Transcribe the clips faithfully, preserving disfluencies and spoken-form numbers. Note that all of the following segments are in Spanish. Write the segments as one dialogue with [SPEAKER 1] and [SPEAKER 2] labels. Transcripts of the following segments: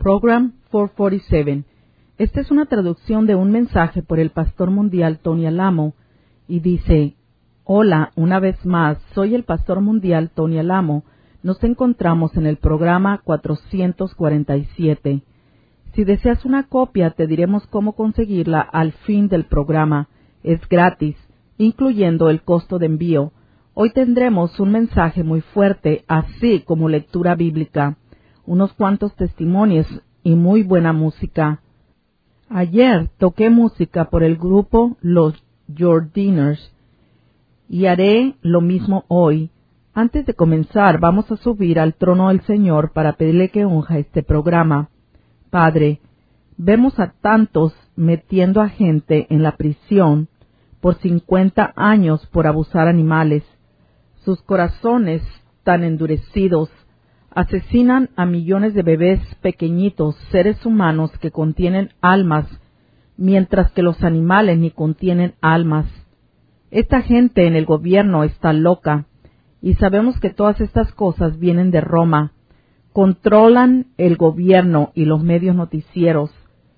[SPEAKER 1] Program cuatrocientos cuarenta y siete. Esta es una traducción de un mensaje por el pastor mundial Tony Alamo y dice: Hola, una vez más, soy el pastor mundial Tony Alamo. Nos encontramos en el programa cuatrocientos cuarenta y siete. Si deseas una copia, te diremos cómo conseguirla al fin del programa. Es gratis, incluyendo el costo de envío. Hoy tendremos un mensaje muy fuerte, así como lectura bíblica, unos cuantos testimonios y muy buena música. Ayer toqué música por el grupo Los Jordiners y haré lo mismo hoy. Antes de comenzar, vamos a subir al trono del Señor para pedirle que unja este programa. Padre, vemos a tantos metiendo a gente en la prisión por cincuenta años por abusar animales. Sus corazones tan endurecidos asesinan a millones de bebés pequeñitos, seres humanos que contienen almas, mientras que los animales ni contienen almas. Esta gente en el gobierno está loca, y sabemos que todas estas cosas vienen de Roma. Controlan el gobierno y los medios noticieros,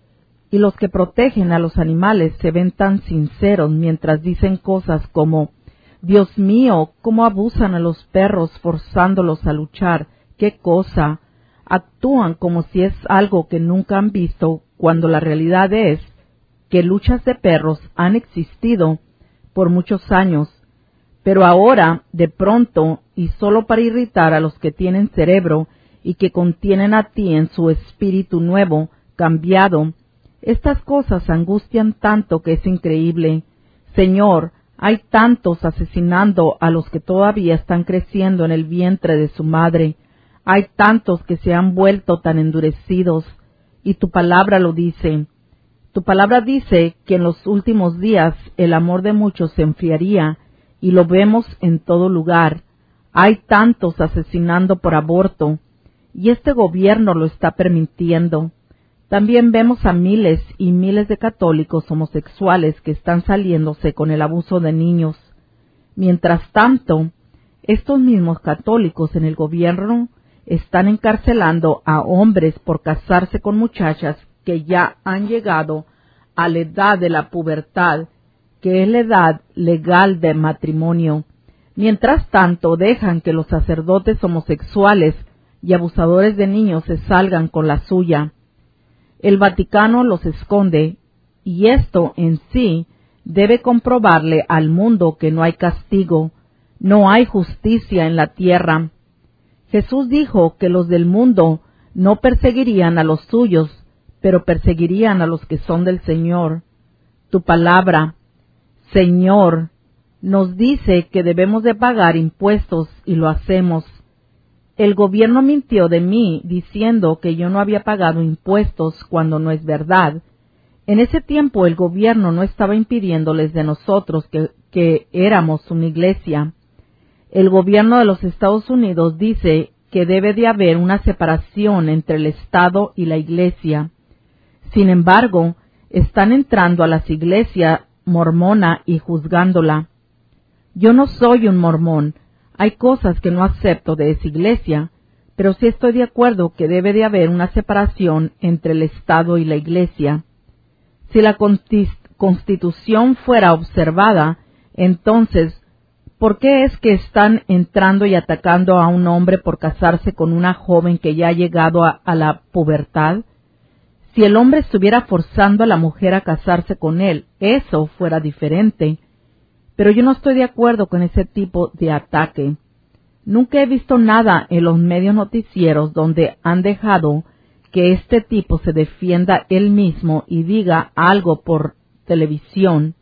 [SPEAKER 1] y los que protegen a los animales se ven tan sinceros mientras dicen cosas como: Dios mío, cómo abusan a los perros forzándolos a luchar. ¡Qué cosa! Actúan como si es algo que nunca han visto, cuando la realidad es que luchas de perros han existido por muchos años, pero ahora, de pronto, y solo para irritar a los que tienen cerebro y que contienen a ti en su espíritu nuevo, cambiado, estas cosas angustian tanto que es increíble. Señor, hay tantos asesinando a los que todavía están creciendo en el vientre de su madre. Hay tantos que se han vuelto tan endurecidos, y tu palabra lo dice. Tu palabra dice que en los últimos días el amor de muchos se enfriaría, y lo vemos en todo lugar. Hay tantos asesinando por aborto, y este gobierno lo está permitiendo. También vemos a miles y miles de católicos homosexuales que están saliéndose con el abuso de niños. Mientras tanto, estos mismos católicos en el gobierno están encarcelando a hombres por casarse con muchachas que ya han llegado a la edad de la pubertad, que es la edad legal de matrimonio. Mientras tanto, dejan que los sacerdotes homosexuales y abusadores de niños se salgan con la suya. El Vaticano los esconde, y esto en sí debe comprobarle al mundo que no hay castigo, no hay justicia en la tierra. Jesús dijo que los del mundo no perseguirían a los suyos, pero perseguirían a los que son del Señor. Tu palabra, Señor, nos dice que debemos de pagar impuestos y lo hacemos. El gobierno mintió de mí diciendo que yo no había pagado impuestos cuando no es verdad. En ese tiempo el gobierno no estaba impidiéndoles de nosotros que, que éramos una iglesia. El gobierno de los Estados Unidos dice que debe de haber una separación entre el Estado y la iglesia. Sin embargo, están entrando a las iglesias mormona y juzgándola. Yo no soy un mormón. Hay cosas que no acepto de esa iglesia, pero sí estoy de acuerdo que debe de haber una separación entre el Estado y la iglesia. Si la Constitución fuera observada, entonces, ¿por qué es que están entrando y atacando a un hombre por casarse con una joven que ya ha llegado a, a la pubertad? Si el hombre estuviera forzando a la mujer a casarse con él, eso fuera diferente. Pero yo no estoy de acuerdo con ese tipo de ataque. Nunca he visto nada en los medios noticieros donde han dejado que este tipo se defienda él mismo y diga algo por televisión.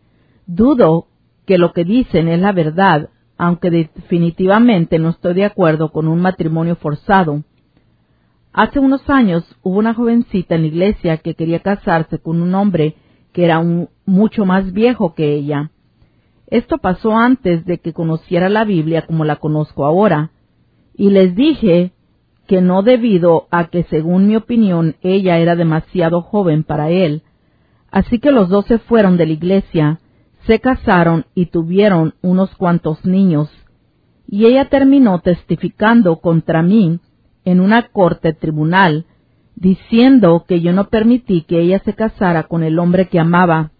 [SPEAKER 1] Dudo que lo que dicen es la verdad, aunque definitivamente no estoy de acuerdo con un matrimonio forzado. Hace unos años hubo una jovencita en la iglesia que quería casarse con un hombre que era un, mucho más viejo que ella. Esto pasó antes de que conociera la Biblia como la conozco ahora, y les dije que no debido a que, según mi opinión, ella era demasiado joven para él. Así que los dos se fueron de la iglesia, se casaron y tuvieron unos cuantos niños, y ella terminó testificando contra mí en una corte tribunal, diciendo que yo no permití que ella se casara con el hombre que amaba.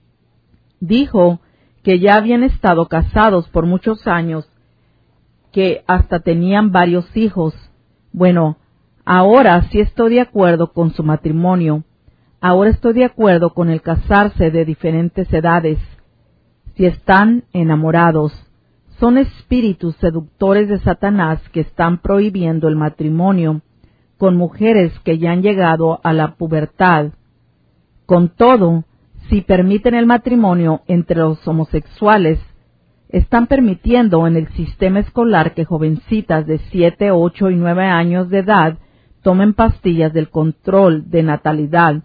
[SPEAKER 1] Dijo que ya habían estado casados por muchos años, que hasta tenían varios hijos. Bueno, ahora sí estoy de acuerdo con su matrimonio. Ahora estoy de acuerdo con el casarse de diferentes edades. Si están enamorados, son espíritus seductores de Satanás que están prohibiendo el matrimonio con mujeres que ya han llegado a la pubertad. Con todo, si permiten el matrimonio entre los homosexuales, están permitiendo en el sistema escolar que jovencitas de siete, ocho y nueve años de edad tomen pastillas del control de natalidad,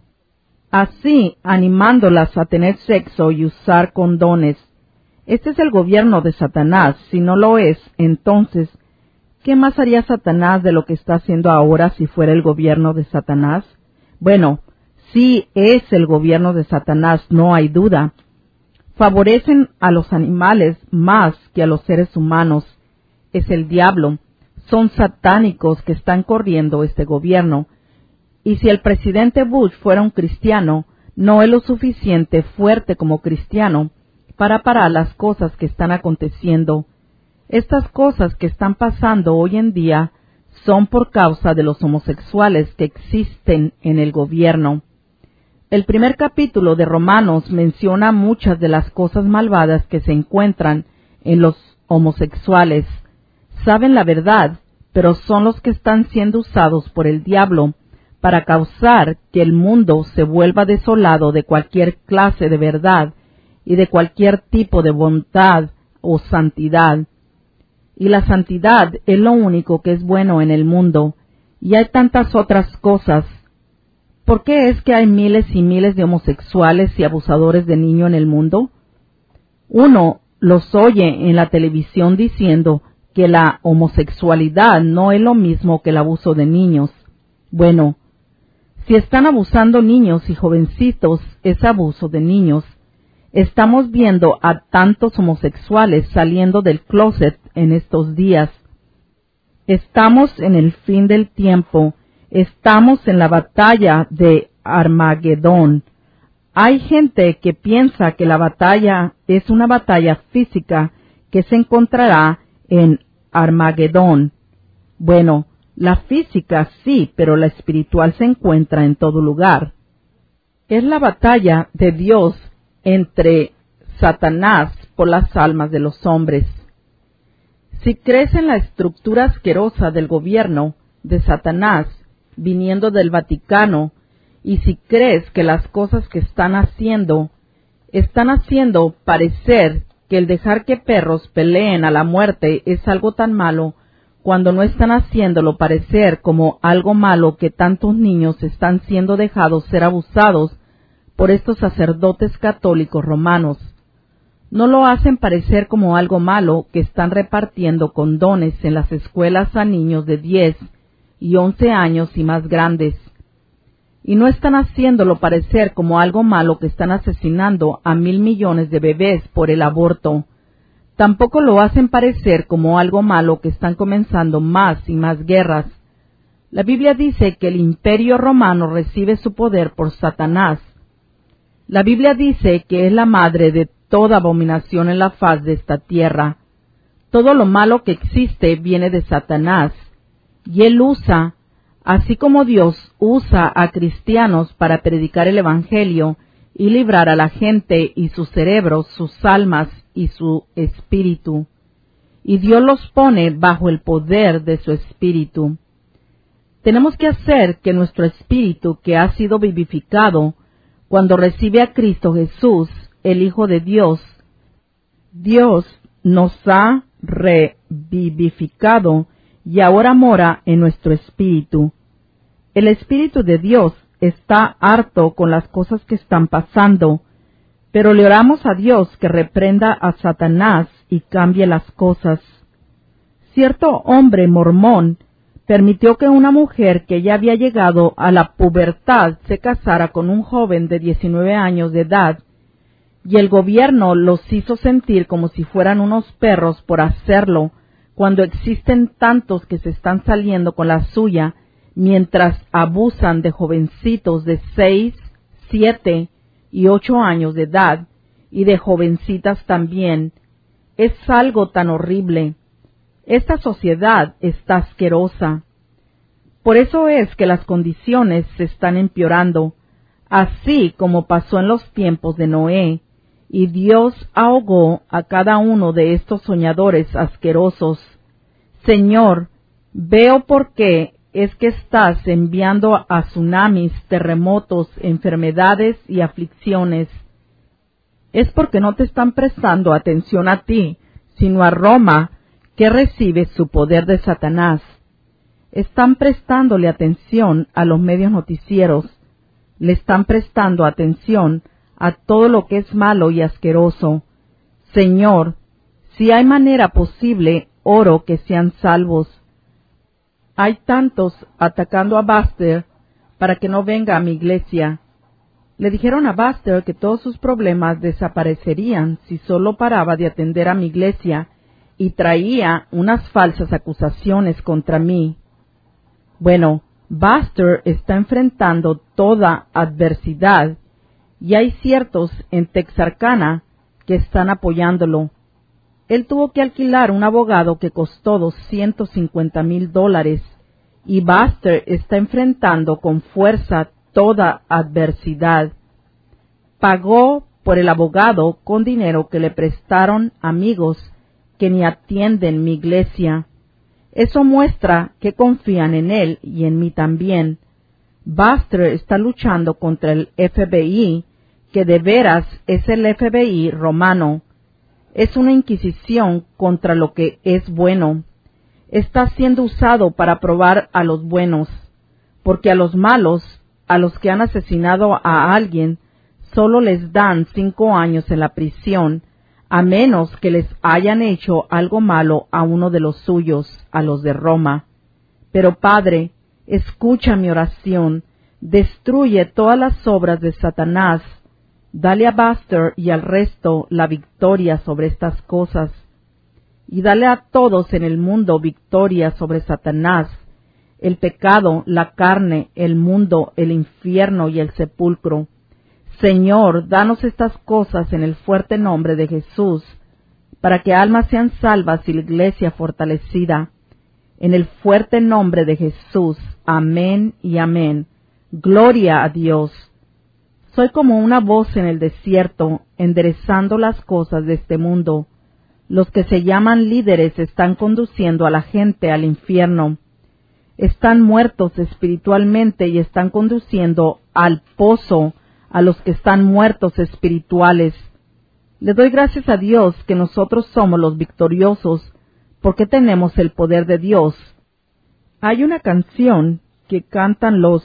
[SPEAKER 1] así animándolas a tener sexo y usar condones. Este es el gobierno de Satanás. Si no lo es, entonces, ¿qué más haría Satanás de lo que está haciendo ahora si fuera el gobierno de Satanás? Bueno, sí es el gobierno de Satanás, no hay duda. Favorecen a los animales más que a los seres humanos. Es el diablo. Son satánicos que están corriendo este gobierno. Y si el presidente Bush fuera un cristiano, no es lo suficiente fuerte como cristiano para parar las cosas que están aconteciendo. Estas cosas que están pasando hoy en día son por causa de los homosexuales que existen en el gobierno. El primer capítulo de Romanos menciona muchas de las cosas malvadas que se encuentran en los homosexuales. Saben la verdad, pero son los que están siendo usados por el diablo para causar que el mundo se vuelva desolado de cualquier clase de verdad y de cualquier tipo de bondad o santidad. Y la santidad es lo único que es bueno en el mundo, y hay tantas otras cosas. ¿Por qué es que hay miles y miles de homosexuales y abusadores de niños en el mundo? Uno los oye en la televisión diciendo que la homosexualidad no es lo mismo que el abuso de niños. Bueno, si están abusando niños y jovencitos, es abuso de niños. Estamos viendo a tantos homosexuales saliendo del closet en estos días. Estamos en el fin del tiempo. Estamos en la batalla de Armagedón. Hay gente que piensa que la batalla es una batalla física que se encontrará en Armagedón. Bueno, la física sí, pero la espiritual se encuentra en todo lugar. Es la batalla de Dios entre Satanás por las almas de los hombres. Si crees en la estructura asquerosa del gobierno de Satanás viniendo del Vaticano, y si crees que las cosas que están haciendo, están haciendo parecer que el dejar que perros peleen a la muerte es algo tan malo, cuando no están haciéndolo parecer como algo malo que tantos niños están siendo dejados ser abusados por estos sacerdotes católicos romanos. No lo hacen parecer como algo malo que están repartiendo condones en las escuelas a niños de diez y once años y más grandes. Y no están haciéndolo parecer como algo malo que están asesinando a mil millones de bebés por el aborto. Tampoco lo hacen parecer como algo malo que están comenzando más y más guerras. La Biblia dice que el imperio romano recibe su poder por Satanás. La Biblia dice que es la madre de toda abominación en la faz de esta tierra. Todo lo malo que existe viene de Satanás, y él usa, así como Dios usa a cristianos para predicar el Evangelio y librar a la gente y sus cerebros, sus almas y su espíritu. Y Dios los pone bajo el poder de su espíritu. Tenemos que hacer que nuestro espíritu, que ha sido vivificado cuando recibe a Cristo Jesús, el Hijo de Dios, Dios nos ha revivificado y ahora mora en nuestro espíritu. El Espíritu de Dios está harto con las cosas que están pasando, pero le oramos a Dios que reprenda a Satanás y cambie las cosas. Cierto hombre mormón permitió que una mujer que ya había llegado a la pubertad se casara con un joven de diecinueve años de edad, y el gobierno los hizo sentir como si fueran unos perros por hacerlo, cuando existen tantos que se están saliendo con la suya, mientras abusan de jovencitos de seis, siete y ocho años de edad, y de jovencitas también. Es algo tan horrible. Esta sociedad está asquerosa. Por eso es que las condiciones se están empeorando, así como pasó en los tiempos de Noé, y Dios ahogó a cada uno de estos soñadores asquerosos. Señor, veo por qué es que estás enviando a tsunamis, terremotos, enfermedades y aflicciones. Es porque no te están prestando atención a ti, sino a Roma, que recibe su poder de Satanás. Están prestándole atención a los medios noticieros, le están prestando atención a todo lo que es malo y asqueroso. Señor, si hay manera posible, oro que sean salvos. Hay tantos atacando a Buster para que no venga a mi iglesia. Le dijeron a Buster que todos sus problemas desaparecerían si solo paraba de atender a mi iglesia y traía unas falsas acusaciones contra mí. Bueno, Buster está enfrentando toda adversidad y hay ciertos en Texarkana que están apoyándolo. Él tuvo que alquilar un abogado que costó doscientos cincuenta mil dólares y Buster está enfrentando con fuerza toda adversidad. Pagó por el abogado con dinero que le prestaron amigos que ni atienden mi iglesia. Eso muestra que confían en él y en mí también. Buster está luchando contra el F B I, que de veras es el F B I romano. Es una inquisición contra lo que es bueno. Está siendo usado para probar a los buenos, porque a los malos, a los que han asesinado a alguien, solo les dan cinco años en la prisión, a menos que les hayan hecho algo malo a uno de los suyos, a los de Roma. Pero Padre, escucha mi oración, destruye todas las obras de Satanás, dale a Buster y al resto la victoria sobre estas cosas, y dale a todos en el mundo victoria sobre Satanás, el pecado, la carne, el mundo, el infierno y el sepulcro. Señor, danos estas cosas en el fuerte nombre de Jesús, para que almas sean salvas y la iglesia fortalecida. En el fuerte nombre de Jesús. Amén y amén. Gloria a Dios. Soy como una voz en el desierto, enderezando las cosas de este mundo. Los que se llaman líderes están conduciendo a la gente al infierno. Están muertos espiritualmente y están conduciendo al pozo a los que están muertos espirituales. Le doy gracias a Dios que nosotros somos los victoriosos, porque tenemos el poder de Dios. Hay una canción que cantan los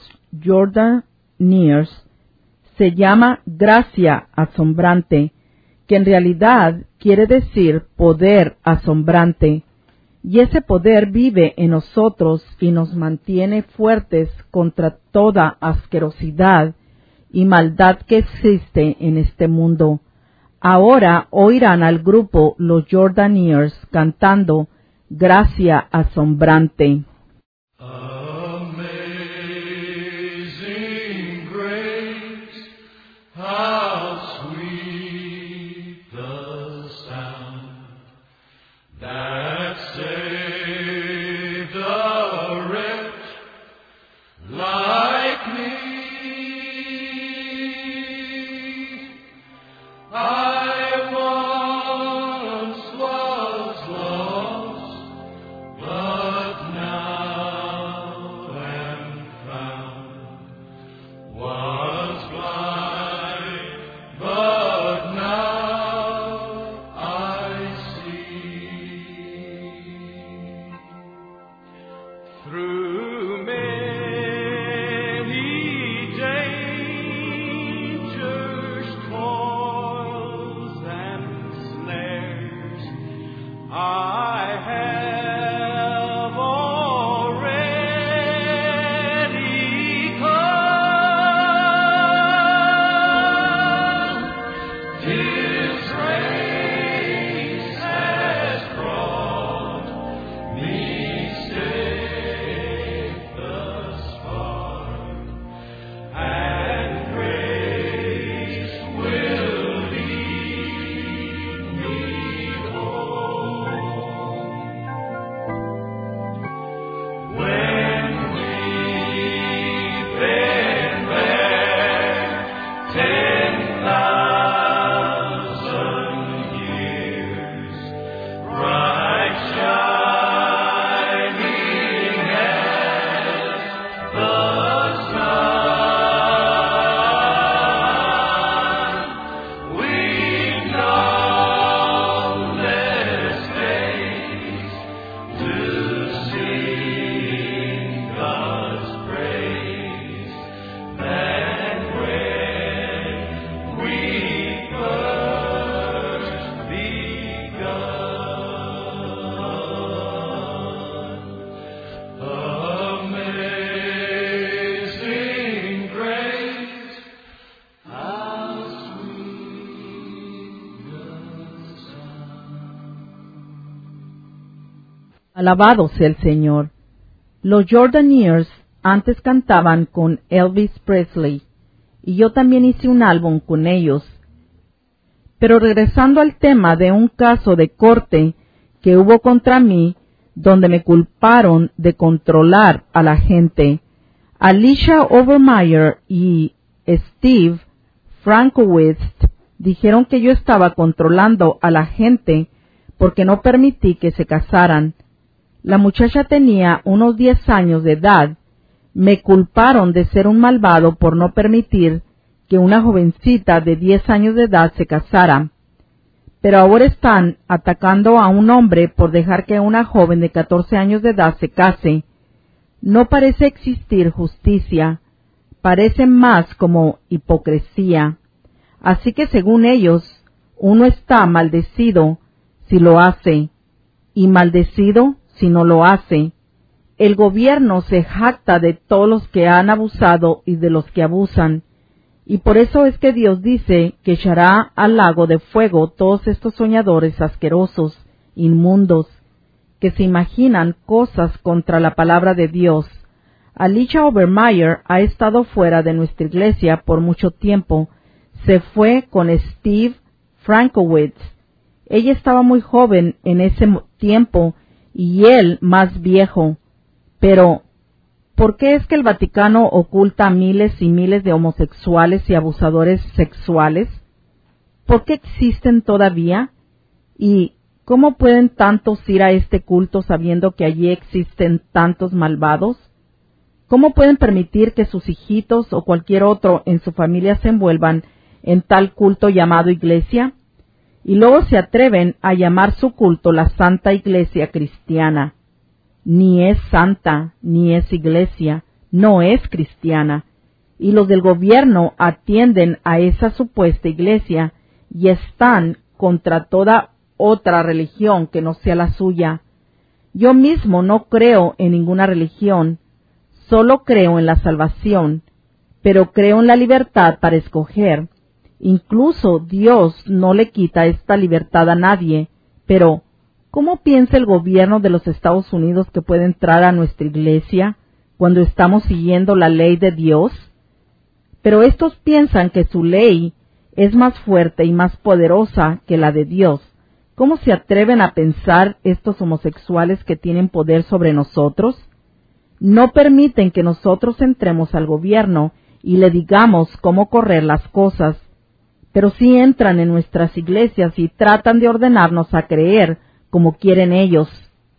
[SPEAKER 1] Jordaniers, se llama Gracia Asombrante, que en realidad quiere decir poder asombrante, y ese poder vive en nosotros y nos mantiene fuertes contra toda asquerosidad y maldad que existe en este mundo. Ahora oirán al grupo los Jordaniers cantando Gracia Asombrante.
[SPEAKER 2] Amazing grace, how sweet the sound that saved a wretch like me. I once was lost, but now
[SPEAKER 1] Alabado sea el Señor. Los Jordanaires antes cantaban con Elvis Presley, y yo también hice un álbum con ellos. Pero regresando al tema de un caso de corte que hubo contra mí, donde me culparon de controlar a la gente, Alicia Overmeyer y Steve Frankowitz dijeron que yo estaba controlando a la gente porque no permití que se casaran. La muchacha tenía unos diez años de edad. Me culparon de ser un malvado por no permitir que una jovencita de diez años de edad se casara. Pero ahora están atacando a un hombre por dejar que una joven de catorce años de edad se case. No parece existir justicia, parece más como hipocresía. Así que según ellos, uno está maldecido si lo hace, y maldecido si no lo hace. El gobierno se jacta de todos los que han abusado y de los que abusan, y por eso es que Dios dice que echará al lago de fuego todos estos soñadores asquerosos, inmundos, que se imaginan cosas contra la palabra de Dios. Alicia Overmeyer ha estado fuera de nuestra iglesia por mucho tiempo. Se fue con Steve Frankowitz. Ella estaba muy joven en ese tiempo y él más viejo. Pero, ¿por qué es que el Vaticano oculta a miles y miles de homosexuales y abusadores sexuales? ¿Por qué existen todavía? ¿Y cómo pueden tantos ir a este culto sabiendo que allí existen tantos malvados? ¿Cómo pueden permitir que sus hijitos o cualquier otro en su familia se envuelvan en tal culto llamado iglesia? Y luego se atreven a llamar su culto la Santa Iglesia Cristiana. Ni es santa, ni es iglesia, no es cristiana. Y los del gobierno atienden a esa supuesta iglesia y están contra toda otra religión que no sea la suya. Yo mismo no creo en ninguna religión, solo creo en la salvación, pero creo en la libertad para escoger. Incluso Dios no le quita esta libertad a nadie, pero ¿cómo piensa el gobierno de los Estados Unidos que puede entrar a nuestra iglesia cuando estamos siguiendo la ley de Dios? Pero estos piensan que su ley es más fuerte y más poderosa que la de Dios. ¿Cómo se atreven a pensar estos homosexuales que tienen poder sobre nosotros? No permiten que nosotros entremos al gobierno y le digamos cómo correr las cosas, pero sí entran en nuestras iglesias y tratan de ordenarnos a creer como quieren ellos,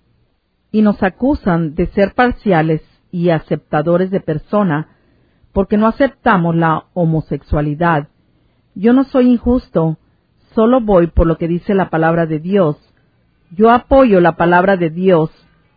[SPEAKER 1] y nos acusan de ser parciales y aceptadores de persona, porque no aceptamos la homosexualidad. Yo no soy injusto, solo voy por lo que dice la palabra de Dios. Yo apoyo la palabra de Dios.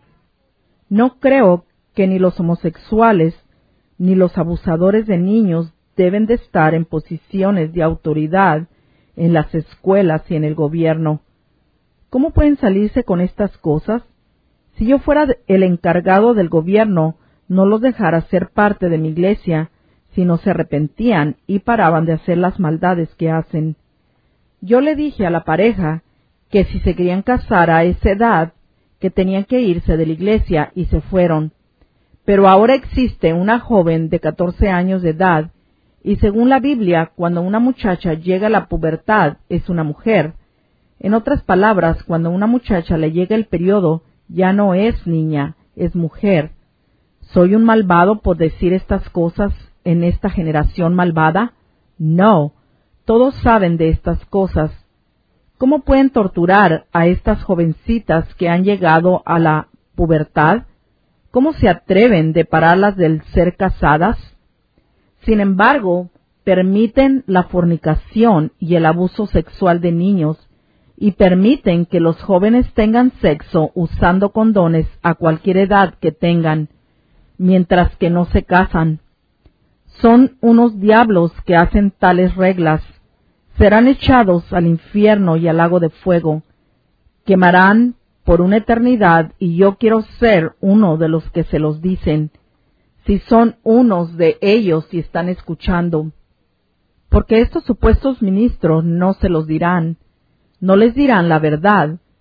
[SPEAKER 1] No creo que ni los homosexuales ni los abusadores de niños deben de estar en posiciones de autoridad en las escuelas y en el gobierno. ¿Cómo pueden salirse con estas cosas? Si yo fuera el encargado del gobierno, no los dejara ser parte de mi iglesia, si no se arrepentían y paraban de hacer las maldades que hacen. Yo le dije a la pareja que si se querían casar a esa edad, que tenían que irse de la iglesia, y se fueron. Pero ahora existe una joven de catorce años de edad, y según la Biblia, cuando una muchacha llega a la pubertad, es una mujer. En otras palabras, cuando a una muchacha le llega el periodo, ya no es niña, es mujer. ¿Soy un malvado por decir estas cosas en esta generación malvada? No, todos saben de estas cosas. ¿Cómo pueden torturar a estas jovencitas que han llegado a la pubertad? ¿Cómo se atreven de pararlas del ser casadas? Sin embargo, permiten la fornicación y el abuso sexual de niños, y permiten que los jóvenes tengan sexo usando condones a cualquier edad que tengan, mientras que no se casan. Son unos diablos que hacen tales reglas. Serán echados al infierno y al lago de fuego. Quemarán por una eternidad, y yo quiero ser uno de los que se los dicen, si son unos de ellos y están escuchando. Porque estos supuestos ministros no se los dirán, no les dirán la verdad,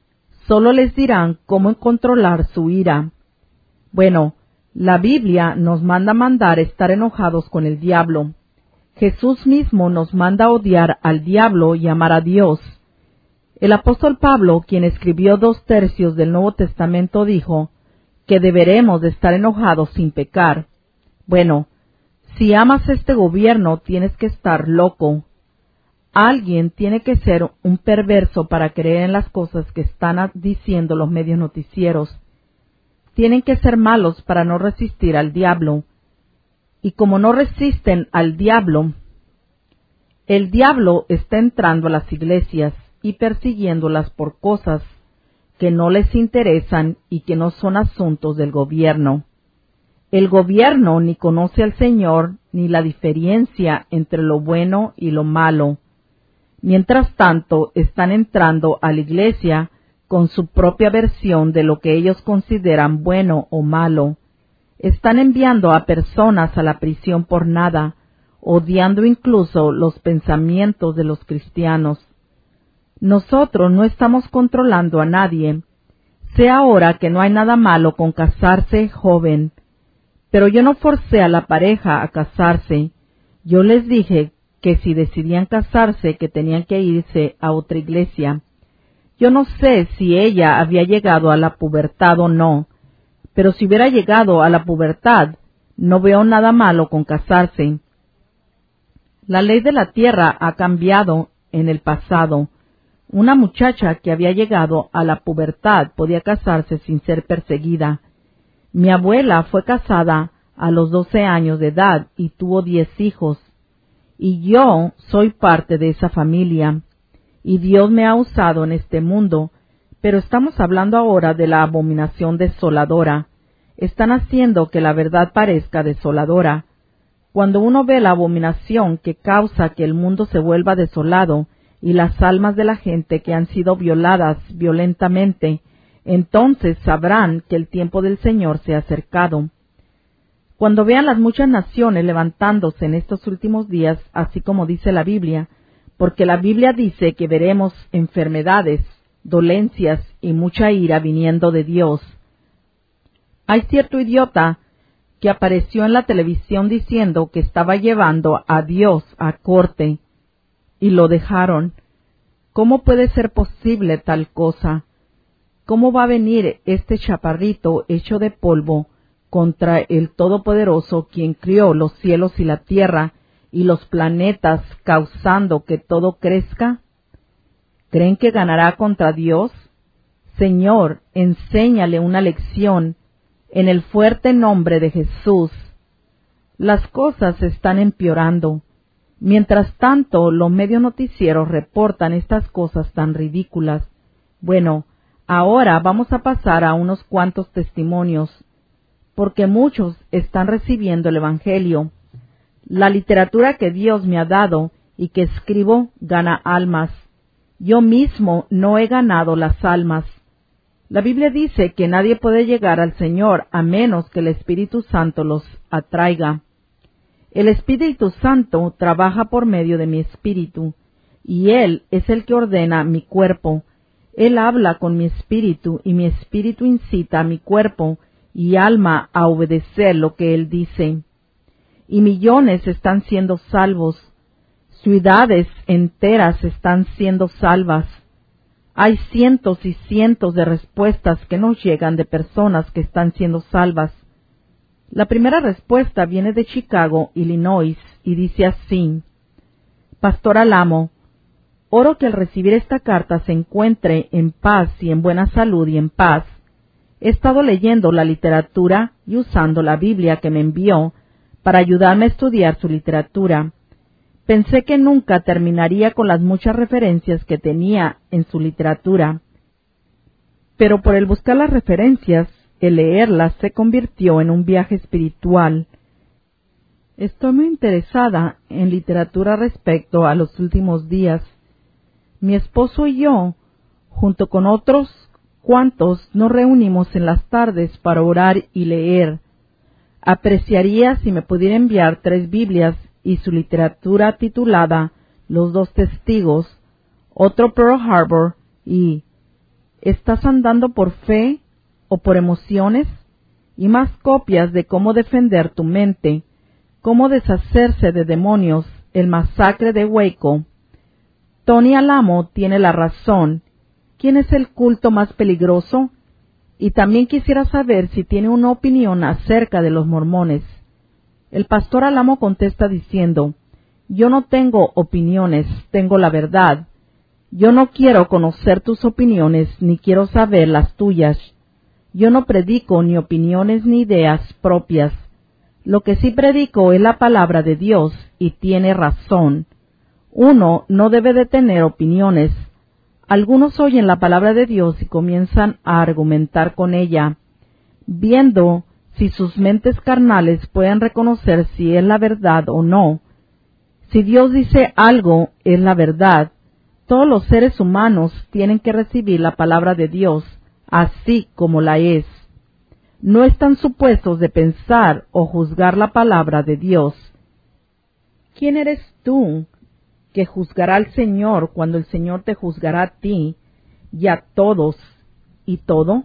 [SPEAKER 1] solo les dirán cómo controlar su ira. Bueno, la Biblia nos manda mandar estar enojados con el diablo. Jesús mismo nos manda odiar al diablo y amar a Dios. El apóstol Pablo, quien escribió dos tercios del Nuevo Testamento, dijo que deberemos de estar enojados sin pecar. Bueno, si amas este gobierno, tienes que estar loco. Alguien tiene que ser un perverso para creer en las cosas que están diciendo los medios noticieros. Tienen que ser malos para no resistir al diablo. Y como no resisten al diablo, el diablo está entrando a las iglesias y persiguiéndolas por cosas que no les interesan y que no son asuntos del gobierno. El gobierno ni conoce al Señor ni la diferencia entre lo bueno y lo malo. Mientras tanto, están entrando a la iglesia con su propia versión de lo que ellos consideran bueno o malo. Están enviando a personas a la prisión por nada, odiando incluso los pensamientos de los cristianos. Nosotros no estamos controlando a nadie. Sé ahora que no hay nada malo con casarse joven, pero yo no forcé a la pareja a casarse. Yo les dije que si decidían casarse, que tenían que irse a otra iglesia. Yo no sé si ella había llegado a la pubertad o no, pero si hubiera llegado a la pubertad, no veo nada malo con casarse. La ley de la tierra ha cambiado en el pasado. Una muchacha que había llegado a la pubertad podía casarse sin ser perseguida. Mi abuela fue casada a los doce años de edad y tuvo diez hijos. Y yo soy parte de esa familia, y Dios me ha usado en este mundo, pero estamos hablando ahora de la abominación desoladora. Están haciendo que la verdad parezca desoladora. Cuando uno ve la abominación que causa que el mundo se vuelva desolado y las almas de la gente que han sido violadas violentamente, entonces sabrán que el tiempo del Señor se ha acercado. Cuando vean las muchas naciones levantándose en estos últimos días, así como dice la Biblia, porque la Biblia dice que veremos enfermedades, dolencias y mucha ira viniendo de Dios. Hay cierto idiota que apareció en la televisión diciendo que estaba llevando a Dios a corte, y lo dejaron. ¿Cómo puede ser posible tal cosa? ¿Cómo va a venir este chaparrito hecho de polvo contra el Todopoderoso, quien crió los cielos y la tierra y los planetas, causando que todo crezca? ¿Creen que ganará contra Dios? Señor, enséñale una lección en el fuerte nombre de Jesús. Las cosas están empeorando. Mientras tanto, los medios noticieros reportan estas cosas tan ridículas. Bueno, ahora vamos a pasar a unos cuantos testimonios, porque muchos están recibiendo el Evangelio. La literatura que Dios me ha dado y que escribo gana almas. Yo mismo no he ganado las almas. La Biblia dice que nadie puede llegar al Señor a menos que el Espíritu Santo los atraiga. El Espíritu Santo trabaja por medio de mi espíritu, y Él es el que ordena mi cuerpo. Él habla con mi espíritu, y mi espíritu incita a mi cuerpo y alma a obedecer lo que Él dice. Y millones están siendo salvos. Ciudades enteras están siendo salvas. Hay cientos y cientos de respuestas que nos llegan de personas que están siendo salvas. La primera respuesta viene de Chicago, Illinois, y dice así: Pastor Alamo, oro que al recibir esta carta se encuentre en paz y en buena salud y en paz. He estado leyendo la literatura y usando la Biblia que me envió para ayudarme a estudiar su literatura. Pensé que nunca terminaría con las muchas referencias que tenía en su literatura, pero por el buscar las referencias, el leerlas se convirtió en un viaje espiritual. Estoy muy interesada en literatura respecto a los últimos días. Mi esposo y yo, junto con otros cuantos, nos reunimos en las tardes para orar y leer. Apreciaría si me pudiera enviar tres Biblias y su literatura titulada Los dos testigos, otro Pearl Harbor y ¿Estás andando por fe o por emociones? Y más copias de cómo defender tu mente, cómo deshacerse de demonios, el masacre de Waco. Tony Alamo tiene la razón. ¿Quién es el culto más peligroso? Y también quisiera saber si tiene una opinión acerca de los mormones. El pastor Alamo contesta diciendo, yo no tengo opiniones, tengo la verdad. Yo no quiero conocer tus opiniones, ni quiero saber las tuyas. Yo no predico ni opiniones ni ideas propias. Lo que sí predico es la palabra de Dios, y tiene razón. Uno no debe de tener opiniones. Algunos oyen la palabra de Dios y comienzan a argumentar con ella, viendo si sus mentes carnales pueden reconocer si es la verdad o no. Si Dios dice algo, es la verdad. Todos los seres humanos tienen que recibir la palabra de Dios, así como la es. No están supuestos de pensar o juzgar la palabra de Dios. ¿Quién eres tú que juzgará al Señor cuando el Señor te juzgará a ti y a todos y todo?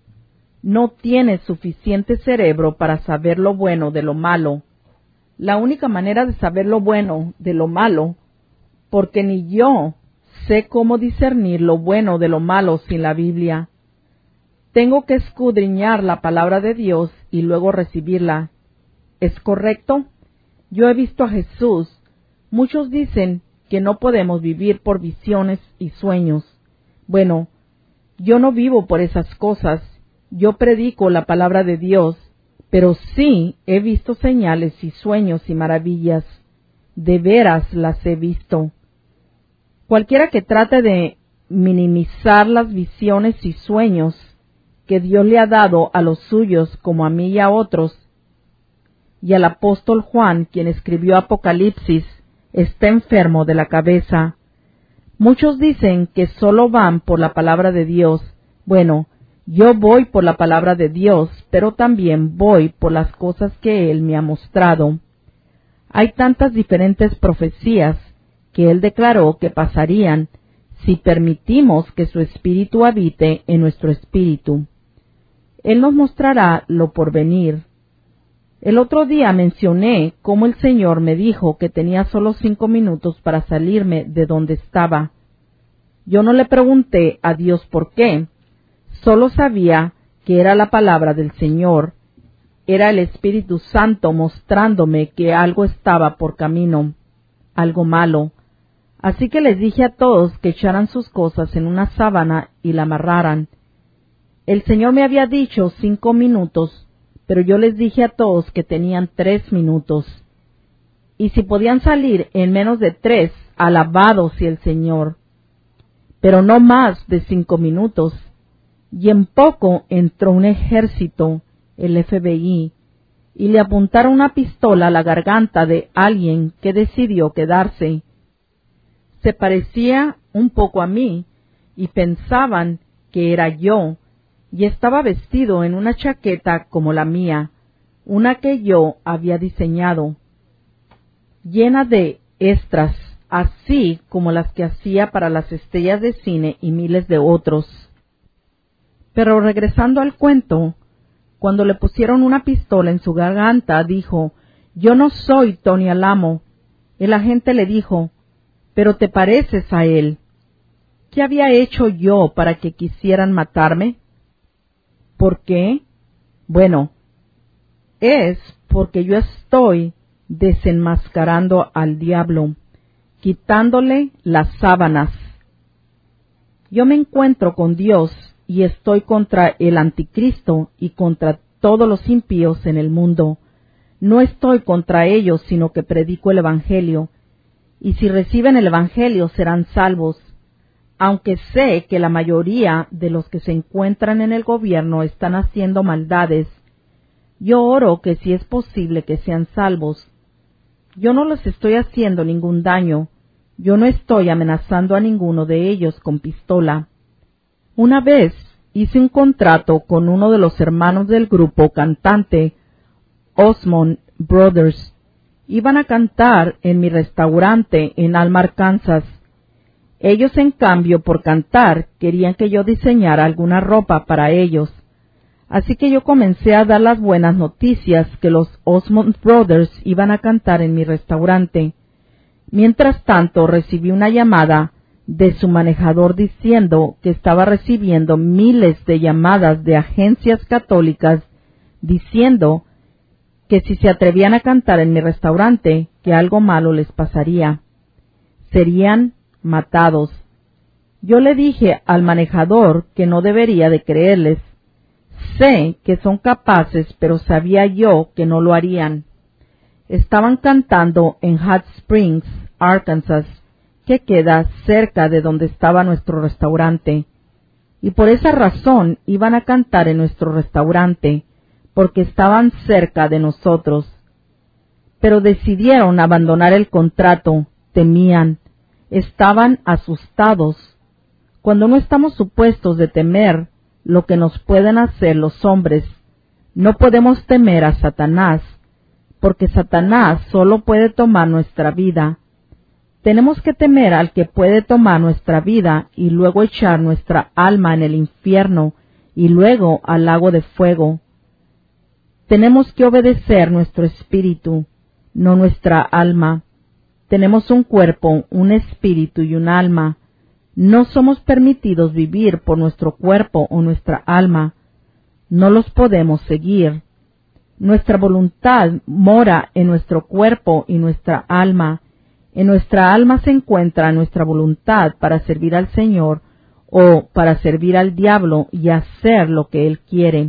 [SPEAKER 1] No tienes suficiente cerebro para saber lo bueno de lo malo. La única manera de saber lo bueno de lo malo, porque ni yo sé cómo discernir lo bueno de lo malo sin la Biblia. Tengo que escudriñar la palabra de Dios y luego recibirla. ¿Es correcto? Yo he visto a Jesús. Muchos dicen que no podemos vivir por visiones y sueños. Bueno, yo no vivo por esas cosas. Yo predico la palabra de Dios, pero sí he visto señales y sueños y maravillas. De veras las he visto. Cualquiera que trate de minimizar las visiones y sueños que Dios le ha dado a los suyos como a mí y a otros, y al apóstol Juan, quien escribió Apocalipsis, está enfermo de la cabeza. Muchos dicen que solo van por la palabra de Dios. Bueno, yo voy por la palabra de Dios, pero también voy por las cosas que Él me ha mostrado. Hay tantas diferentes profecías que Él declaró que pasarían si permitimos que su espíritu habite en nuestro espíritu. Él nos mostrará lo por venir. El otro día mencioné cómo el Señor me dijo que tenía solo cinco minutos para salirme de donde estaba. Yo no le pregunté a Dios por qué. Solo sabía que era la palabra del Señor. Era el Espíritu Santo mostrándome que algo estaba por camino, algo malo. Así que les dije a todos que echaran sus cosas en una sábana y la amarraran. El Señor me había dicho cinco minutos, pero yo les dije a todos que tenían tres minutos. Y si podían salir en menos de tres, alabado sea el Señor. Pero no más de cinco minutos. Y en poco entró un ejército, el F B I, y le apuntaron una pistola a la garganta de alguien que decidió quedarse. Se parecía un poco a mí, y pensaban que era yo, y estaba vestido en una chaqueta como la mía, una que yo había diseñado, llena de estras, así como las que hacía para las estrellas de cine y miles de otros. Pero regresando al cuento, cuando le pusieron una pistola en su garganta, dijo, «Yo no soy Tony Alamo». El agente le dijo, «Pero te pareces a él». ¿Qué había hecho yo para que quisieran matarme? ¿Por qué? Bueno, es porque yo estoy desenmascarando al diablo, quitándole las sábanas. Yo me encuentro con Dios y estoy contra el anticristo y contra todos los impíos en el mundo. No estoy contra ellos, sino que predico el Evangelio. Y si reciben el Evangelio serán salvos. Aunque sé que la mayoría de los que se encuentran en el gobierno están haciendo maldades, yo oro que si es posible que sean salvos. Yo no les estoy haciendo ningún daño. Yo no estoy amenazando a ninguno de ellos con pistola. Una vez hice un contrato con uno de los hermanos del grupo cantante Osmond Brothers. Iban a cantar en mi restaurante en Alma, Arkansas. Ellos, en cambio, por cantar, querían que yo diseñara alguna ropa para ellos. Así que yo comencé a dar las buenas noticias que los Osmond Brothers iban a cantar en mi restaurante. Mientras tanto, recibí una llamada de su manejador diciendo que estaba recibiendo miles de llamadas de agencias católicas diciendo que si se atrevían a cantar en mi restaurante, que algo malo les pasaría. Serían matados. Yo le dije al manejador que no debería de creerles. Sé que son capaces, pero sabía yo que no lo harían. Estaban cantando en Hot Springs, Arkansas, que queda cerca de donde estaba nuestro restaurante, y por esa razón iban a cantar en nuestro restaurante, porque estaban cerca de nosotros. Pero decidieron abandonar el contrato, temían, estaban asustados. Cuando no estamos supuestos de temer lo que nos pueden hacer los hombres, no podemos temer a Satanás, porque Satanás solo puede tomar nuestra vida. Tenemos que temer al que puede tomar nuestra vida y luego echar nuestra alma en el infierno y luego al lago de fuego. Tenemos que obedecer nuestro espíritu, no nuestra alma. Tenemos un cuerpo, un espíritu y un alma. No somos permitidos vivir por nuestro cuerpo o nuestra alma. No los podemos seguir. Nuestra voluntad mora en nuestro cuerpo y nuestra alma. En nuestra alma se encuentra nuestra voluntad para servir al Señor o para servir al diablo y hacer lo que Él quiere.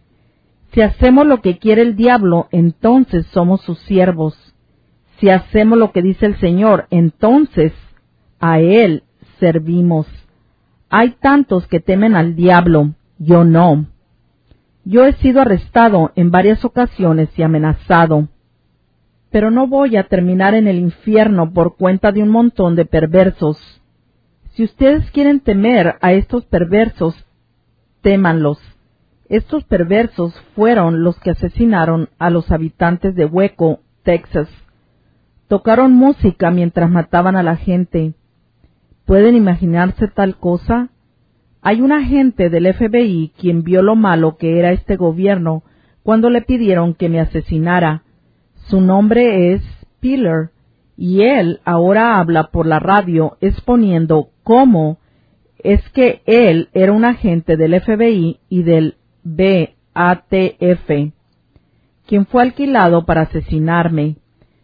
[SPEAKER 1] Si hacemos lo que quiere el diablo, entonces somos sus siervos. Si hacemos lo que dice el Señor, entonces a Él servimos. Hay tantos que temen al diablo, yo no. Yo he sido arrestado en varias ocasiones y amenazado. Pero no voy a terminar en el infierno por cuenta de un montón de perversos. Si ustedes quieren temer a estos perversos, témanlos. Estos perversos fueron los que asesinaron a los habitantes de Waco, Texas. Tocaron música mientras mataban a la gente. ¿Pueden imaginarse tal cosa? Hay un agente del F B I quien vio lo malo que era este gobierno cuando le pidieron que me asesinara. Su nombre es Piller, y él ahora habla por la radio exponiendo cómo es que él era un agente del F B I y del B A T F, quien fue alquilado para asesinarme.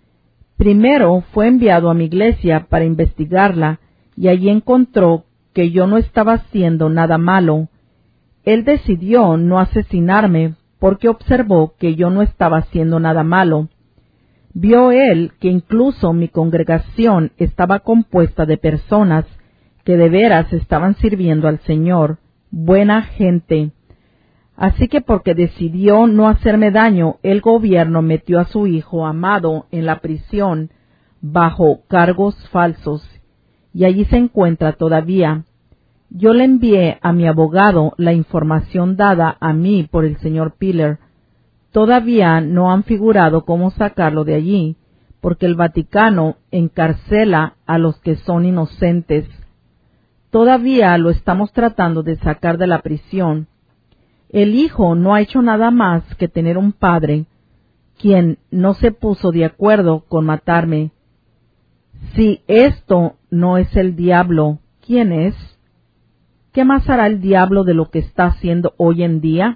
[SPEAKER 1] Primero fue enviado a mi iglesia para investigarla, y allí encontró que yo no estaba haciendo nada malo. Él decidió no asesinarme porque observó que yo no estaba haciendo nada malo. Vio él que incluso mi congregación estaba compuesta de personas que de veras estaban sirviendo al Señor, buena gente. Así que porque decidió no hacerme daño, el gobierno metió a su hijo amado en la prisión bajo cargos falsos, y allí se encuentra todavía. Yo le envié a mi abogado la información dada a mí por el señor Piller. Todavía no han figurado cómo sacarlo de allí, porque el Vaticano encarcela a los que son inocentes. Todavía lo estamos tratando de sacar de la prisión. El hijo no ha hecho nada más que tener un padre, quien no se puso de acuerdo con matarme. Si esto no es el diablo, ¿quién es? ¿Qué más hará el diablo de lo que está haciendo hoy en día?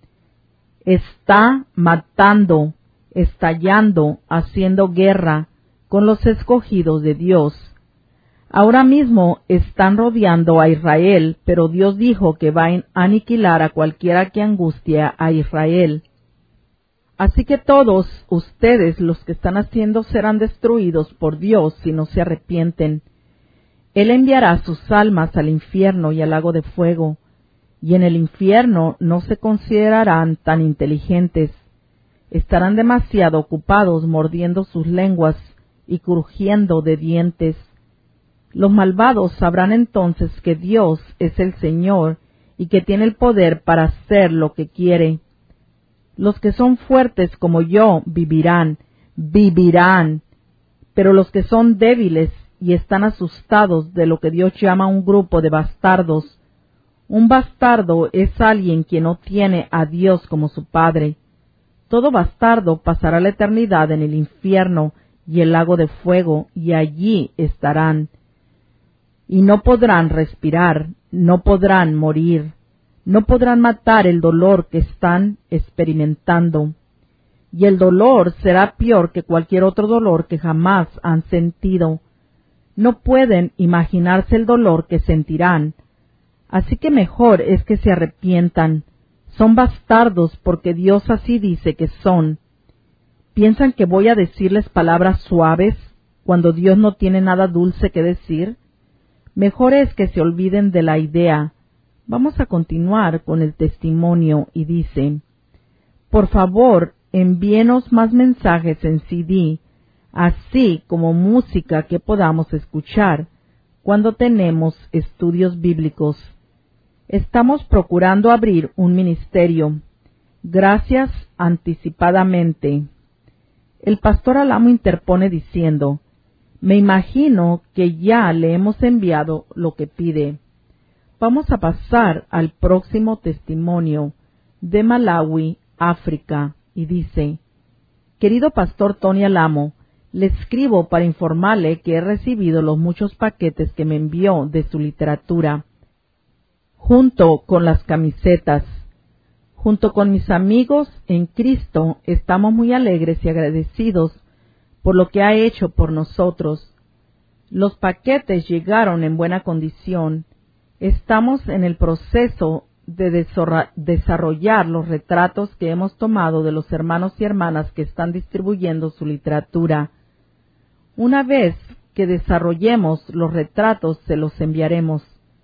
[SPEAKER 1] Está matando, estallando, haciendo guerra con los escogidos de Dios. Ahora mismo están rodeando a Israel, pero Dios dijo que va a aniquilar a cualquiera que angustia a Israel. Así que todos ustedes, los que están haciendo, serán destruidos por Dios si no se arrepienten. Él enviará sus almas al infierno y al lago de fuego, y en el infierno no se considerarán tan inteligentes. Estarán demasiado ocupados mordiendo sus lenguas y crujiendo de dientes. Los malvados sabrán entonces que Dios es el Señor y que tiene el poder para hacer lo que quiere. Los que son fuertes como yo vivirán, vivirán, pero los que son débiles y están asustados de lo que Dios llama un grupo de bastardos. Un bastardo es alguien que no tiene a Dios como su padre. Todo bastardo pasará la eternidad en el infierno y el lago de fuego, y allí estarán. Y no podrán respirar, no podrán morir, no podrán matar el dolor que están experimentando. Y el dolor será peor que cualquier otro dolor que jamás han sentido. No pueden imaginarse el dolor que sentirán. Así que mejor es que se arrepientan. Son bastardos porque Dios así dice que son. ¿Piensan que voy a decirles palabras suaves cuando Dios no tiene nada dulce que decir? Mejor es que se olviden de la idea. Vamos a continuar con el testimonio y dice: por favor, envíenos más mensajes en C D, así como música que podamos escuchar cuando tenemos estudios bíblicos. Estamos procurando abrir un ministerio. Gracias anticipadamente. El pastor Alamo interpone diciendo: me imagino que ya le hemos enviado lo que pide. Vamos a pasar al próximo testimonio de Malawi, África, y dice: querido pastor Tony Alamo, le escribo para informarle que he recibido los muchos paquetes que me envió de su literatura, junto con las camisetas. Junto con mis amigos en Cristo, estamos muy alegres y agradecidos por lo que ha hecho por nosotros. Los paquetes llegaron en buena condición. Estamos en el proceso de desarrollar los retratos que hemos tomado de los hermanos y hermanas que están distribuyendo su literatura. Una vez que desarrollemos los retratos, se los enviaremos.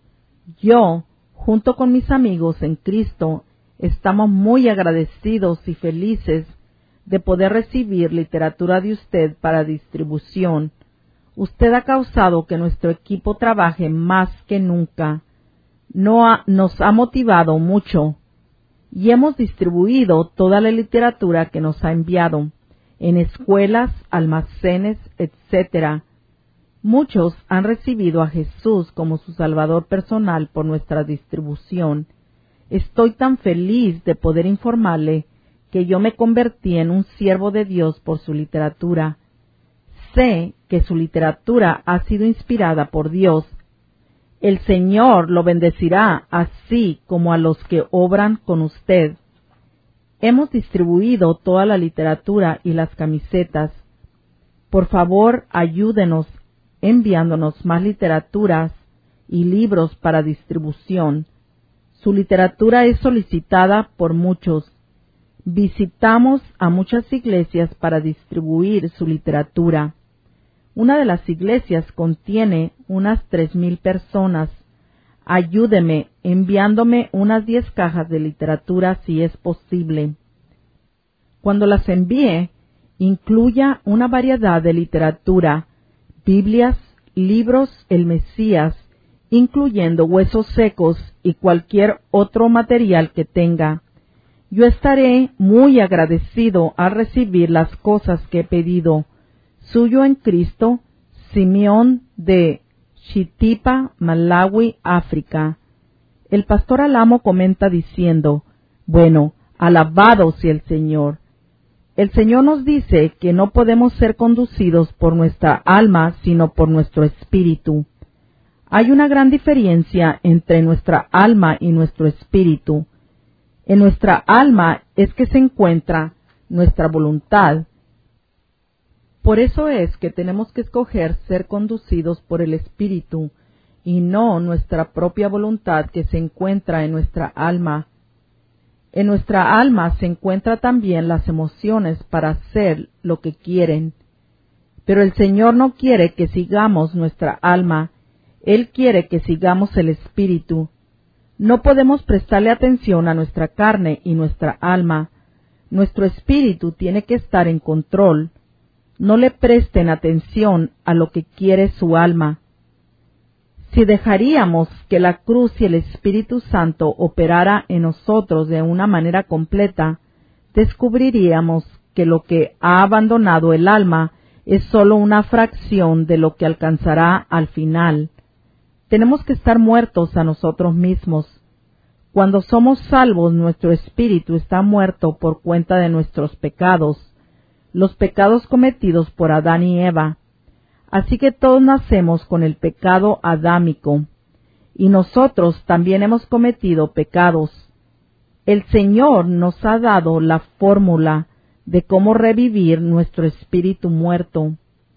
[SPEAKER 1] Yo, junto con mis amigos en Cristo, estamos muy agradecidos y felices de poder recibir literatura de usted para distribución. Usted ha causado que nuestro equipo trabaje más que nunca. No ha, nos ha motivado mucho y hemos distribuido toda la literatura que nos ha enviado en escuelas, almacenes, etcétera. Muchos han recibido a Jesús como su Salvador personal por nuestra distribución. Estoy tan feliz de poder informarle que yo me convertí en un siervo de Dios por su literatura. Sé que su literatura ha sido inspirada por Dios. El Señor lo bendecirá así como a los que obran con usted. Hemos distribuido toda la literatura y las camisetas. Por favor, ayúdenos enviándonos más literaturas y libros para distribución. Su literatura es solicitada por muchos. Visitamos a muchas iglesias para distribuir su literatura. Una de las iglesias contiene unas tres mil personas. Ayúdeme enviándome unas diez cajas de literatura si es posible. Cuando las envíe, incluya una variedad de literatura, Biblias, libros El Mesías, incluyendo huesos secos y cualquier otro material que tenga. Yo estaré muy agradecido al recibir las cosas que he pedido. Suyo en Cristo, Simeón de Shitipa, Malawi, África. El pastor Alamo comenta diciendo: bueno, alabado sea el Señor. El Señor nos dice que no podemos ser conducidos por nuestra alma, sino por nuestro espíritu. Hay una gran diferencia entre nuestra alma y nuestro espíritu. En nuestra alma es que se encuentra nuestra voluntad. Por eso es que tenemos que escoger ser conducidos por el Espíritu y no nuestra propia voluntad que se encuentra en nuestra alma. En nuestra alma se encuentran también las emociones para hacer lo que quieren. Pero el Señor no quiere que sigamos nuestra alma, Él quiere que sigamos el Espíritu. No podemos prestarle atención a nuestra carne y nuestra alma. Nuestro espíritu tiene que estar en control. No le presten atención a lo que quiere su alma. Si dejaríamos que la cruz y el Espíritu Santo operara en nosotros de una manera completa, descubriríamos que lo que ha abandonado el alma es sólo una fracción de lo que alcanzará al final. Tenemos que estar muertos a nosotros mismos. Cuando somos salvos, nuestro espíritu está muerto por cuenta de nuestros pecados, los pecados cometidos por Adán y Eva. Así que todos nacemos con el pecado adámico, y nosotros también hemos cometido pecados. El Señor nos ha dado la fórmula de cómo revivir nuestro espíritu muerto.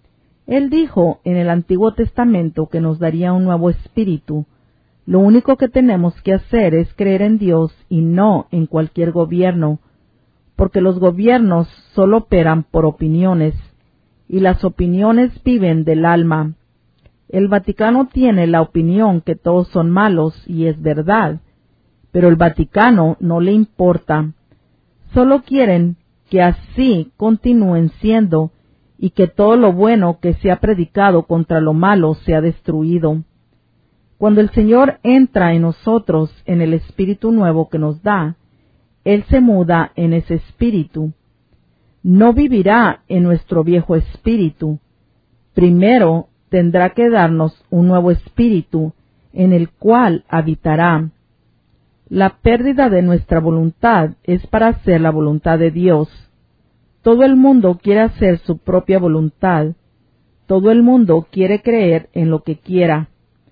[SPEAKER 1] Él dijo en el Antiguo Testamento que nos daría un nuevo espíritu. Lo único que tenemos que hacer es creer en Dios y no en cualquier gobierno, porque los gobiernos solo operan por opiniones, y las opiniones viven del alma. El Vaticano tiene la opinión que todos son malos, y es verdad, pero el Vaticano no le importa. Solo quieren que así continúen siendo, y que todo lo bueno que se ha predicado contra lo malo sea destruido. Cuando el Señor entra en nosotros en el espíritu nuevo que nos da, Él se muda en ese espíritu. No vivirá en nuestro viejo espíritu. Primero tendrá que darnos un nuevo espíritu en el cual habitará. La pérdida de nuestra voluntad es para hacer la voluntad de Dios. Todo el mundo quiere hacer su propia voluntad. Todo el mundo quiere creer en lo que quiera.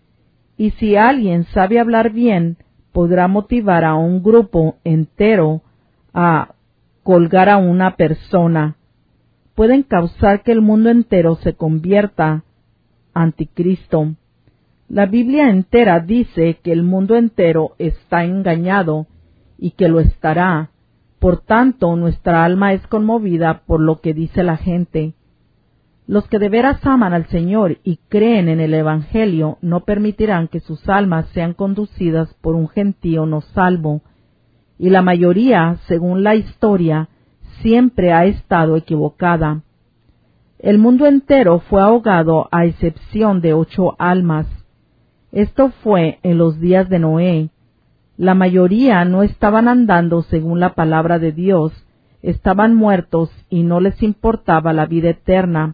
[SPEAKER 1] Y si alguien sabe hablar bien, podrá motivar a un grupo entero a colgar a una persona. Pueden causar que el mundo entero se convierta anticristo. La Biblia entera dice que el mundo entero está engañado y que lo estará. Por tanto, nuestra alma es conmovida por lo que dice la gente. Los que de veras aman al Señor y creen en el Evangelio no permitirán que sus almas sean conducidas por un gentío no salvo, y la mayoría, según la historia, siempre ha estado equivocada. El mundo entero fue ahogado a excepción de ocho almas. Esto fue en los días de Noé. La mayoría no estaban andando según la palabra de Dios, estaban muertos y no les importaba la vida eterna.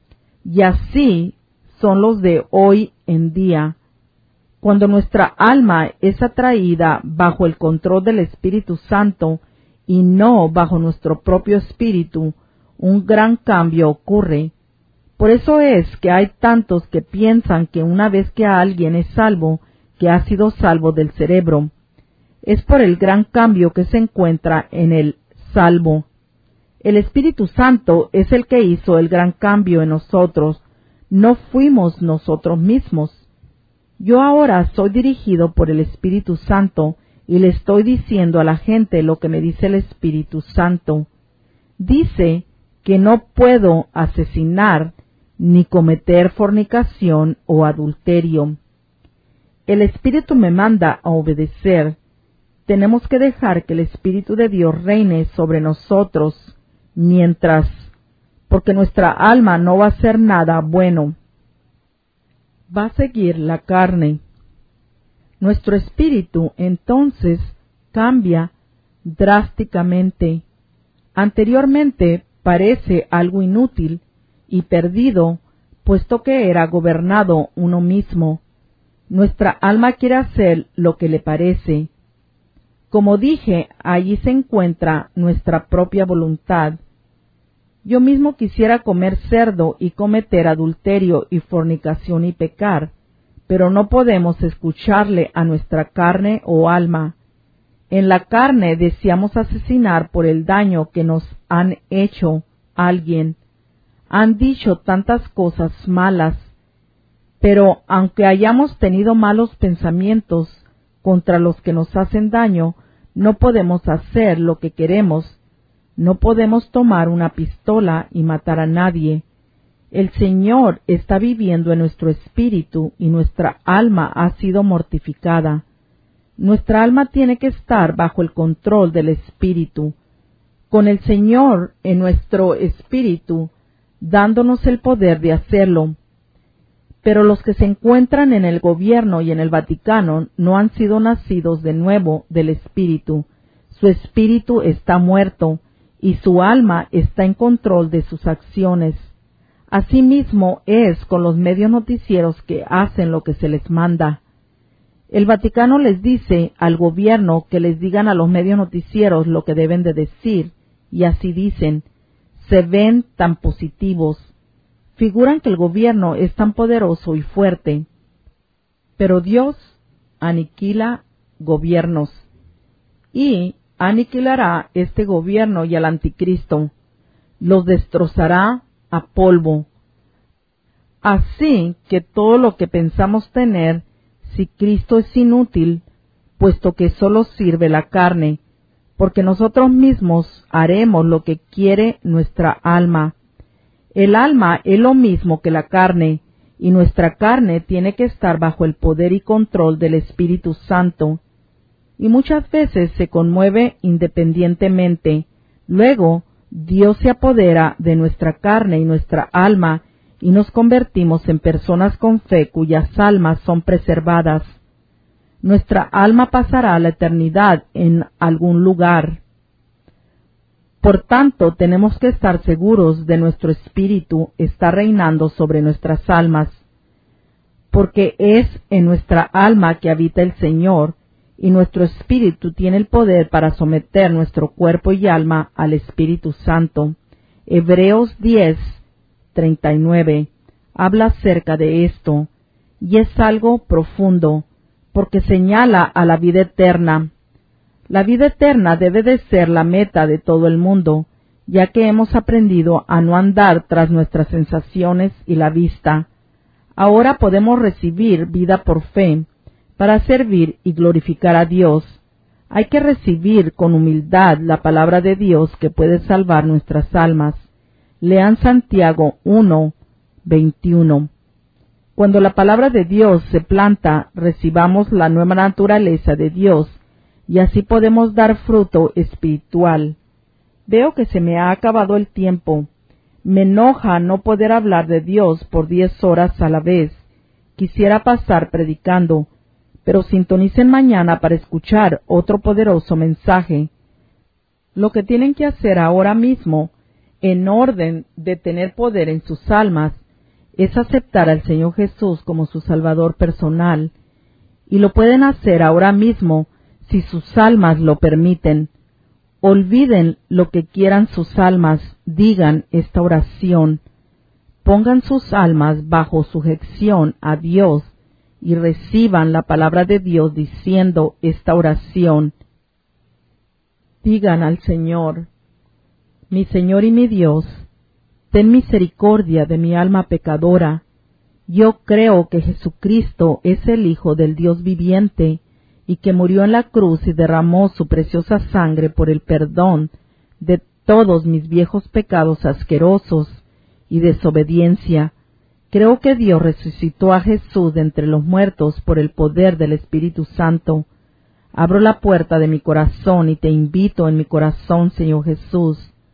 [SPEAKER 1] Y así son los de hoy en día. Cuando nuestra alma es atraída bajo el control del Espíritu Santo y no bajo nuestro propio espíritu, un gran cambio ocurre. Por eso es que hay tantos que piensan que una vez que alguien es salvo, que ha sido salvo del cerebro. Es por el gran cambio que se encuentra en el salvo. El Espíritu Santo es el que hizo el gran cambio en nosotros, no fuimos nosotros mismos. Yo ahora soy dirigido por el Espíritu Santo y le estoy diciendo a la gente lo que me dice el Espíritu Santo. Dice que no puedo asesinar ni cometer fornicación o adulterio. El Espíritu me manda a obedecer. Tenemos que dejar que el Espíritu de Dios reine sobre nosotros mientras, porque nuestra alma no va a hacer nada bueno. Va a seguir la carne. Nuestro espíritu entonces cambia drásticamente. Anteriormente parece algo inútil y perdido, puesto que era gobernado uno mismo. Nuestra alma quiere hacer lo que le parece. Como dije, allí se encuentra nuestra propia voluntad. Yo mismo quisiera comer cerdo y cometer adulterio y fornicación y pecar, pero no podemos escucharle a nuestra carne o alma. En la carne deseamos asesinar por el daño que nos han hecho alguien. Han dicho tantas cosas malas, pero aunque hayamos tenido malos pensamientos contra los que nos hacen daño, no podemos hacer lo que queremos. No podemos tomar una pistola y matar a nadie. El Señor está viviendo en nuestro espíritu y nuestra alma ha sido mortificada. Nuestra alma tiene que estar bajo el control del espíritu. Con el Señor en nuestro espíritu, dándonos el poder de hacerlo. Pero los que se encuentran en el gobierno y en el Vaticano no han sido nacidos de nuevo del espíritu. Su espíritu está muerto y su alma está en control de sus acciones. Asimismo es con los medios noticieros que hacen lo que se les manda. El Vaticano les dice al gobierno que les digan a los medios noticieros lo que deben de decir, y así dicen, se ven tan positivos, figuran que el gobierno es tan poderoso y fuerte, pero Dios aniquila gobiernos, y aniquilará este gobierno y al anticristo, los destrozará a polvo. Así que todo lo que pensamos tener, si Cristo es inútil, puesto que solo sirve la carne, porque nosotros mismos haremos lo que quiere nuestra alma. El alma es lo mismo que la carne, y nuestra carne tiene que estar bajo el poder y control del Espíritu Santo, y muchas veces se conmueve independientemente. Luego, Dios se apodera de nuestra carne y nuestra alma, y nos convertimos en personas con fe cuyas almas son preservadas. Nuestra alma pasará a la eternidad en algún lugar. Por tanto, tenemos que estar seguros de nuestro espíritu está reinando sobre nuestras almas, porque es en nuestra alma que habita el Señor, y nuestro espíritu tiene el poder para someter nuestro cuerpo y alma al Espíritu Santo. Hebreos diez, treinta y nueve habla acerca de esto, y es algo profundo, porque señala a la vida eterna. La vida eterna debe de ser la meta de todo el mundo, ya que hemos aprendido a no andar tras nuestras sensaciones y la vista. Ahora podemos recibir vida por fe, para servir y glorificar a Dios. Hay que recibir con humildad la palabra de Dios que puede salvar nuestras almas. Lean Santiago uno, veintiuno. Cuando la palabra de Dios se planta, recibamos la nueva naturaleza de Dios, y así podemos dar fruto espiritual. Veo que se me ha acabado el tiempo. Me enoja no poder hablar de Dios por diez horas a la vez. Quisiera pasar predicando, pero sintonicen mañana para escuchar otro poderoso mensaje. Lo que tienen que hacer ahora mismo, en orden de tener poder en sus almas, es aceptar al Señor Jesús como su Salvador personal, y lo pueden hacer ahora mismo si sus almas lo permiten. Olviden lo que quieran sus almas, digan esta oración, pongan sus almas bajo sujeción a Dios y reciban la palabra de Dios diciendo esta oración. Digan al Señor, mi Señor y mi Dios, ten misericordia de mi alma pecadora. Yo creo que Jesucristo es el Hijo del Dios viviente y que murió en la cruz y derramó su preciosa sangre por el perdón de todos mis viejos pecados asquerosos y desobediencia. Creo que Dios resucitó a Jesús de entre los muertos por el poder del Espíritu Santo. Abro la puerta de mi corazón y te invito en mi corazón, Señor Jesús.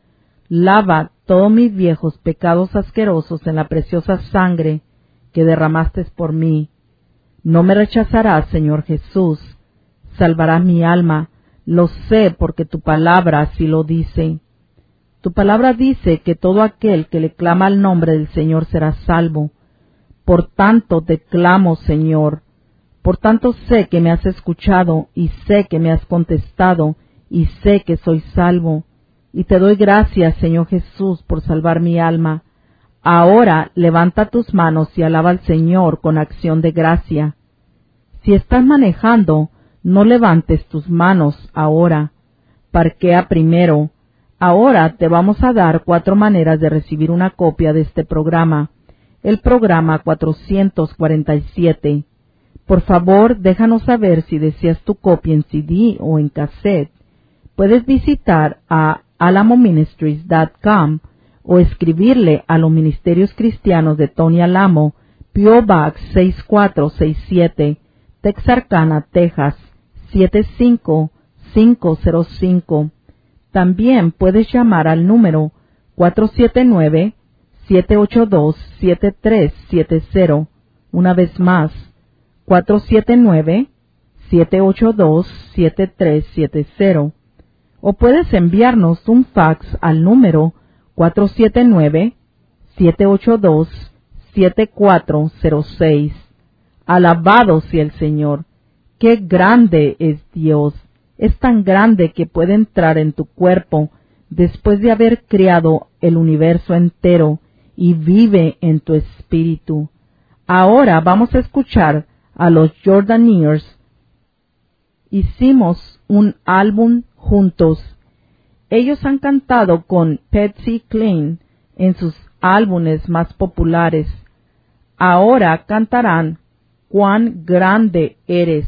[SPEAKER 1] Lava todos mis viejos pecados asquerosos en la preciosa sangre que derramaste por mí. No me rechazarás, Señor Jesús. Salvarás mi alma. Lo sé porque tu palabra así lo dice. Tu palabra dice que todo aquel que le clama al nombre del Señor será salvo. Por tanto te clamo, Señor. Por tanto sé que me has escuchado y sé que me has contestado y sé que soy salvo. Y te doy gracias, Señor Jesús, por salvar mi alma. Ahora levanta tus manos y alaba al Señor con acción de gracia. Si estás manejando, no levantes tus manos ahora. Parquea primero. Ahora te vamos a dar cuatro maneras de recibir una copia de este programa, el programa cuatrocientos cuarenta y siete. Por favor, déjanos saber si deseas tu copia en C D o en cassette. Puedes visitar a alamo ministries punto com o escribirle a los Ministerios Cristianos de Tony Alamo, P O Box seis cuatro seis siete, Texarkana, Texas, siete cinco cinco cero cinco. También puedes llamar al número cuatro siete nueve, siete ocho dos, siete tres siete cero. Una vez más, cuatro siete nueve, siete ocho dos, siete tres siete cero. O puedes enviarnos un fax al número cuatro siete nueve, siete ocho dos, siete cuatro cero seis. Alabado sea el Señor. ¡Qué grande es Dios! Es tan grande que puede entrar en tu cuerpo después de haber creado el universo entero y vive en tu espíritu. Ahora vamos a escuchar a los Jordanaires. Hicimos un álbum juntos. Ellos han cantado con Patsy Cline en sus álbumes más populares. Ahora cantarán Cuán grande eres.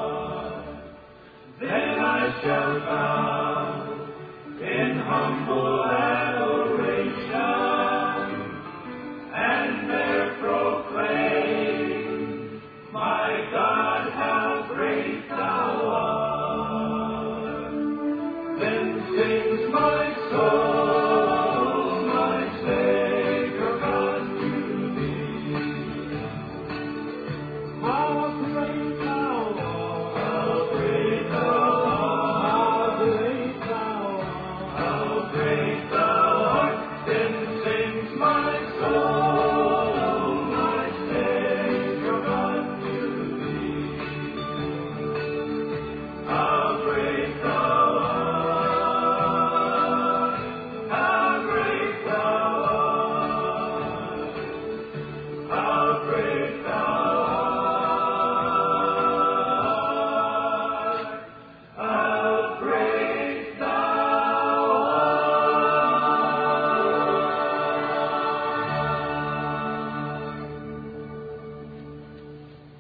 [SPEAKER 2] Shall bow in humble